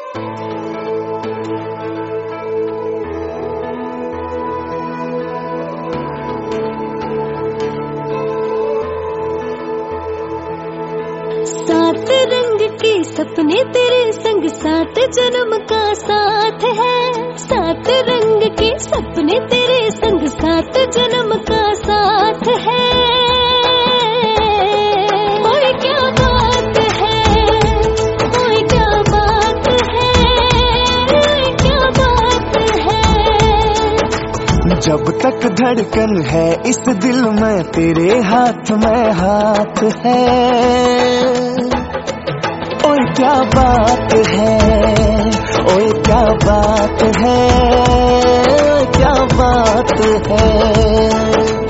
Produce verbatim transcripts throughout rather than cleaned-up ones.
सात रंग के सपने तेरे संग, सात जन्म का साथ है। सात रंग के सपने तेरे संग, सात जन्म का साथ है। ओए क्या बात है, ओए क्या बात है, ओए क्या बात है। जब तक धड़कन है इस दिल में, तेरे हाथ में हाथ है। ओए क्या बात है, ओए क्या बात है, क्या बात है।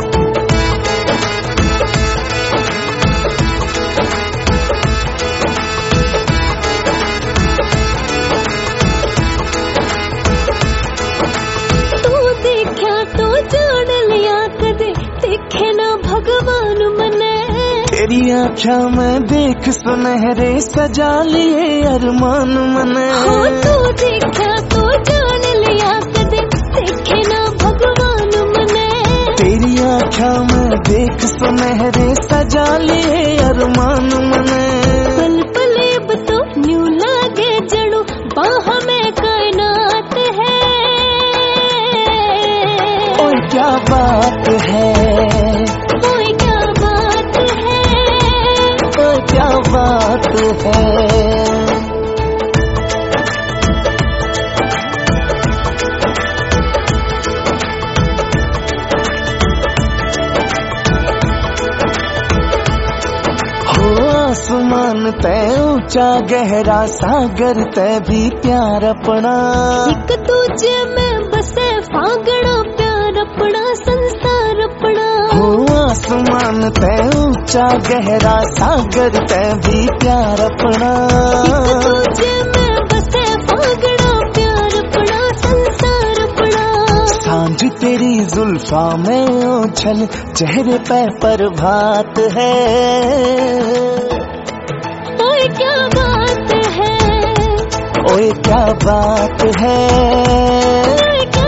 तू देखा तो जान लिया, कदे देखे ना भगवान मने। तेरी आँखों में देख सुनहरे सजा लिए अरमान मने। हो तू देखा तो जान लिया, कदे देखे ना भगवान मने। तेरी आँखों में देख सुनहरे सजा लिए अरमान मने। पल पले बतो न्यू लागे जड़ो, बाह में कायनात है। ओए क्या बात है, ओए क्या बात है, ओए क्या बात है। आसमान तय ऊंचा गहरा, सागर तय भी प्यार अपना। एक दूजे में बसे फागड़ा, प्यार अपना संसार अपना। हो आसमान तय ऊंचा गहरा, सागर तय भी प्यार अपना। एक दूजे में बसे फागड़ा, प्यार अपना संसार अपना। सांझ तेरी जुल्फा में ओझल, चेहरे पे प्रभात है। ओए क्या बात है, ओए क्या बात है, ओए